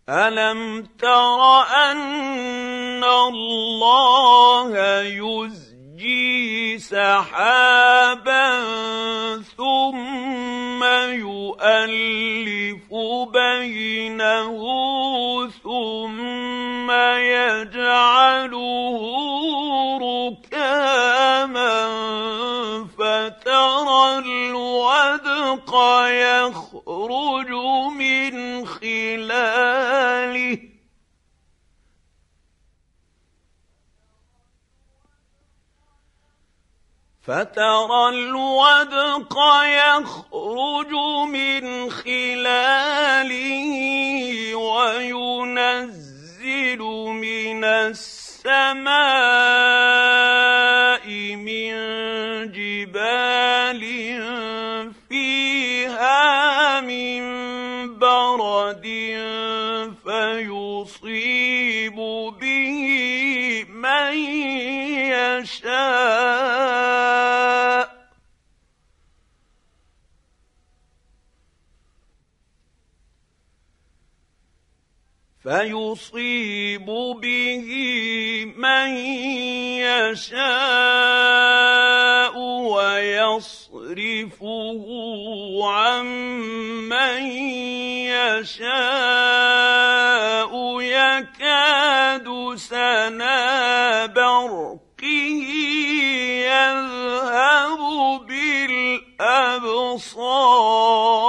ألم تر أن الله يزجي سحابا ثم يؤلف بينه ثم يجعله ركاما فترى الودق يخرج من خلاله وينزل من السماء من جبال فيها من برد فيصيب به من يشاء ويصرفه عن من يشاء يكاد سنا برقه يذهب بالأبصار